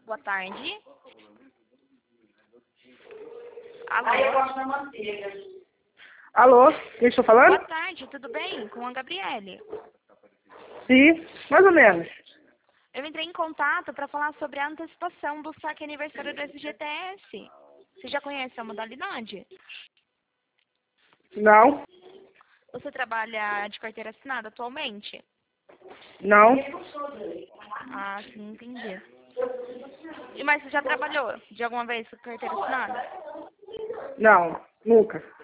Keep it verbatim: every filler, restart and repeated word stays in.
Boa tarde. Alô? Alô, quem estou falando? Boa tarde, tudo bem? Com a Gabriele. Sim, mais ou menos. Eu entrei em contato para falar sobre a antecipação do saque aniversário do F G T S. Você já conhece a modalidade? Não, Você trabalha de carteira assinada atualmente? não, Ah, sim, entendi. E mas você já trabalhou de alguma vez com carteira assinada? não, nunca.